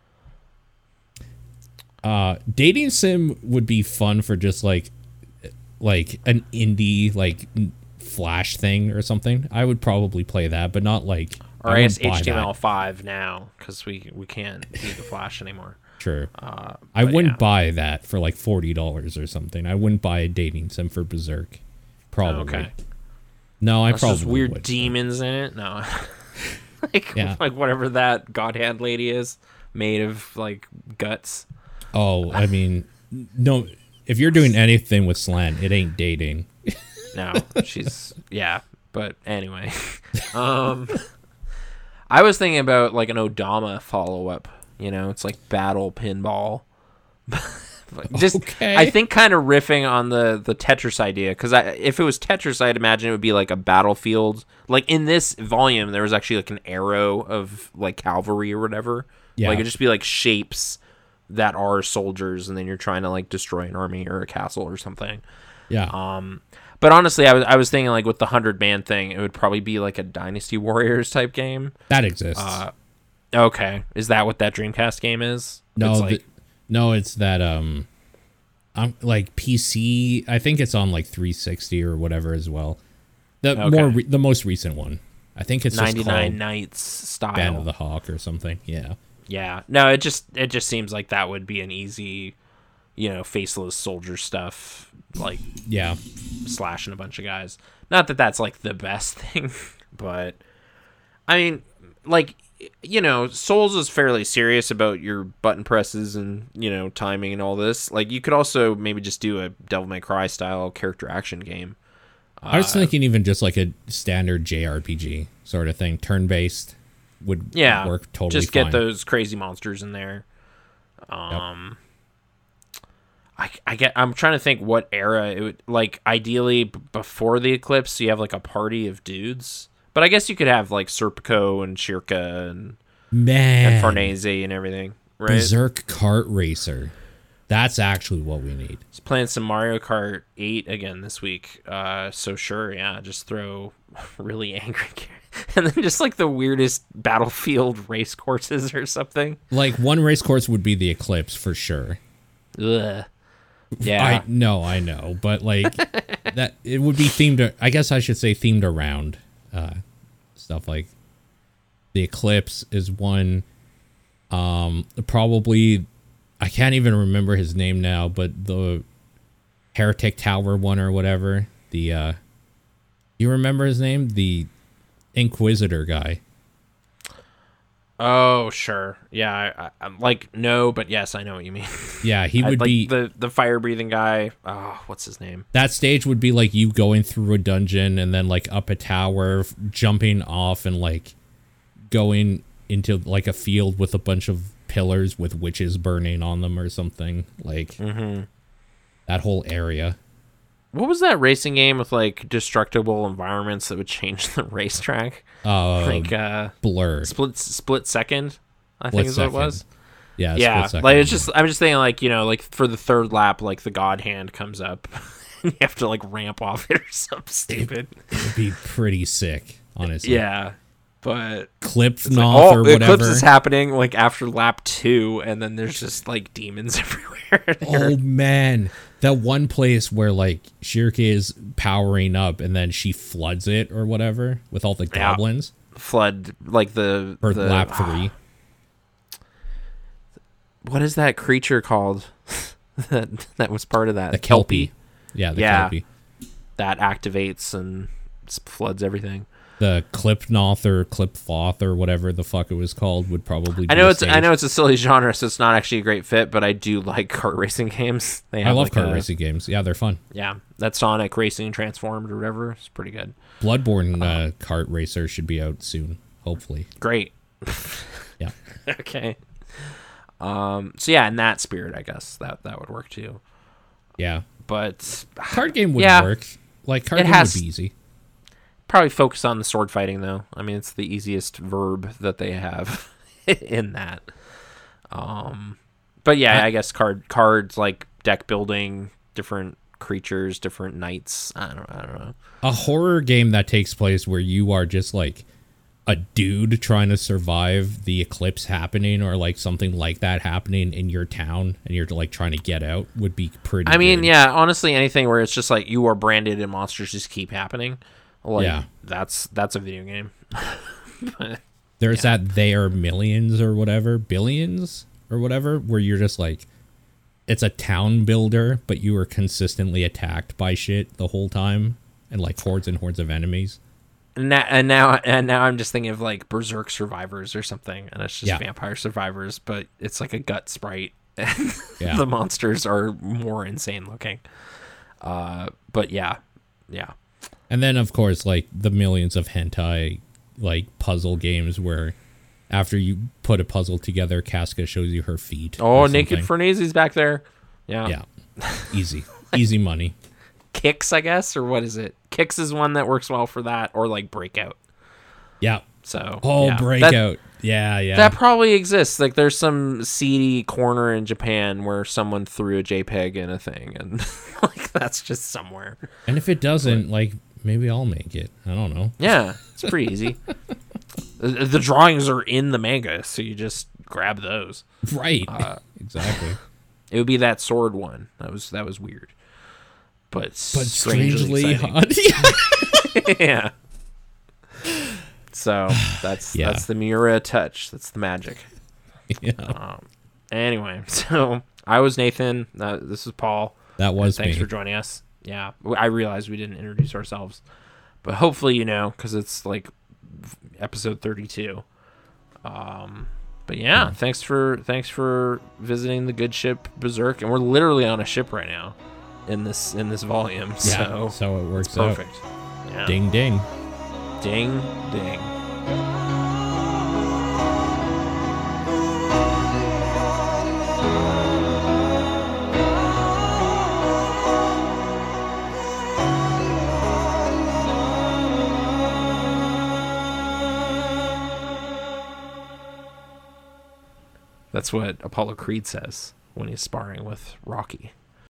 Uh, dating sim would be fun for just like, like an indie like n- flash thing or something. I would probably play that, but not like. Or I guess wouldn't buy H T M L that. five now, because we, we can't do the Flash anymore. Sure. Uh, I but wouldn't yeah. buy that for like forty dollars or something. I wouldn't buy a dating sim for Berserk. Probably. Okay. No, I That's probably just weird would. demons in it. No. like, Yeah. like whatever that god hand lady is, made of like guts. Oh, I mean, no. If you're doing anything with Slan, it ain't dating. No, she's yeah. But anyway, um, I was thinking about like an Odama follow up. You know, it's like battle pinball, Just, Okay. I think kind of riffing on the, the Tetris idea, because if it was Tetris, I'd imagine it would be like a battlefield. Like in this volume, there was actually like an arrow of like cavalry or whatever. Yeah. Like it'd just be like shapes that are soldiers, and then you're trying to like destroy an army or a castle or something. Yeah. Um, but honestly, I was I was thinking like with the hundred man thing, it would probably be like a Dynasty Warriors type game. That exists. Uh, okay, is that what that Dreamcast game is? no, It's the- like, no, it's that um, I'm like P C. I think it's on like three sixty or whatever as well. The Okay. more re- the most recent one. I think it's just ninety-nine called Nights style. Band of the Hawk or something. Yeah. Yeah, no, it just it just seems like that would be an easy, you know, faceless soldier stuff, like Yeah. slashing a bunch of guys. Not that that's like the best thing, but I mean, like, you know, Souls is fairly serious about your button presses and, you know, timing and all this. Like, you could also maybe just do a Devil May Cry style character action game. I was thinking even just like a standard J R P G sort of thing, turn based would Yeah, work totally just fine. get those crazy monsters in there. Um, I, I get. I'm trying to think what era it would like. Ideally, b- before the eclipse, so you have like a party of dudes. But I guess you could have like Serpico and Shirka and Man, and Farnese and everything, right? Berserk Kart Racer. That's actually what we need. He's playing some Mario Kart eight again this week. Uh, so sure, yeah, just throw really angry char- and then just like the weirdest battlefield race courses or something. Like one race course would be the Eclipse for sure. Ugh. Yeah. I no, I know, but like that it would be themed. I guess I should say themed around uh, stuff like the Eclipse is one. Um, probably I can't even remember his name now, but the Heretic Tower one or whatever. The uh, you remember his name? The Inquisitor guy. Oh, sure. Yeah, I, I, I'm like no, but yes, I know what you mean. Yeah, he I- would like be the the fire breathing guy. Oh, what's his name? that stage would be like you going through a dungeon and then like up a tower, f- jumping off and like going into like a field with a bunch of pillars with witches burning on them or something. Like Mm-hmm. that whole area. What was that racing game with like destructible environments that would change the racetrack? Uh, like uh, Blur. split split second, I Split think is what it second. was. Yeah, Yeah, split second. like it's just I'm just thinking like you know like for the third lap like the God Hand comes up, and you have to like ramp off it or something stupid. It would be pretty sick, honestly. Yeah, but Clip like, Noth oh, or whatever. Eclipse is happening like after lap two, and then there's just like demons everywhere. Oh man, that one place where like Shirka is powering up and then she floods it or whatever with all the Yeah. goblins Flood like the for the lap ah, three. what is that creature called? that that was part of that The Kelpie. Yeah, the Yeah. Kelpie. that activates and s- floods everything. The Clipnoth or Clipfoth or whatever the fuck it was called would probably. I be know a it's I stage. know it's a silly genre, so it's not actually a great fit. But I do like kart racing games. They I have love like kart a- racing games. Yeah, they're fun. Yeah, that Sonic Racing Transformed or whatever. It's pretty good. Bloodborne uh, kart racer should be out soon, hopefully. Great. Yeah. Okay. Um. So yeah, in that spirit, I guess that that would work too. Yeah. But Card game would Yeah. work. Like card It game has- would be easy. probably focus on the sword fighting though. I mean, it's the easiest verb that they have in that. Um. But yeah, I- I guess card cards like deck building, different creatures, different knights. I don't. I don't know. A horror game that takes place where you are just like a dude trying to survive the eclipse happening or like something like that happening in your town and you're like trying to get out would be pretty I mean, good. yeah, honestly, anything where it's just like you are branded and monsters just keep happening, like Yeah. that's that's a video game. But, There's that They Are Millions or whatever, billions or whatever, where you're just like, it's a town builder, but you are consistently attacked by shit the whole time and like hordes and hordes of enemies. and now, and now and now I'm just thinking of like Berserk Survivors or something, and it's just Yeah. Vampire Survivors, but it's like a gut sprite, and Yeah. the monsters are more insane looking. Uh, but yeah, yeah, And then, of course, like the millions of hentai like puzzle games where after you put a puzzle together, Casca shows you her feet. Oh, or Naked something. Farnese's back there. Yeah. Yeah. Easy. Easy money. Kicks, I guess, or what is it? Kicks is one that works well for that, or like Breakout. Yeah. So Oh, yeah. Breakout. That, yeah, yeah. that probably exists. Like there's some seedy corner in Japan where someone threw a JPEG in a thing, and like that's just somewhere. And if it doesn't, like maybe I'll make it. I don't know. Yeah, it's pretty easy. the, the drawings are in the manga, so you just grab those. Right. Uh, exactly. It would be that sword one. That was that was weird. But, But strangely, strangely hot. yeah. So that's Yeah. that's the Miura touch. That's the magic. Yeah. Um, anyway, so I was Nathan. Uh, this is Paul. That was Thanks me. for joining us. Yeah, I realized we didn't introduce ourselves, but hopefully you know because it's like episode thirty-two. Um, but yeah, thanks for thanks for visiting the good ship Berserk, and we're literally on a ship right now in this in this volume. Yeah. So, So it works perfect. Yeah. out. Ding ding. Ding, ding. That's what Apollo Creed says when he's sparring with Rocky.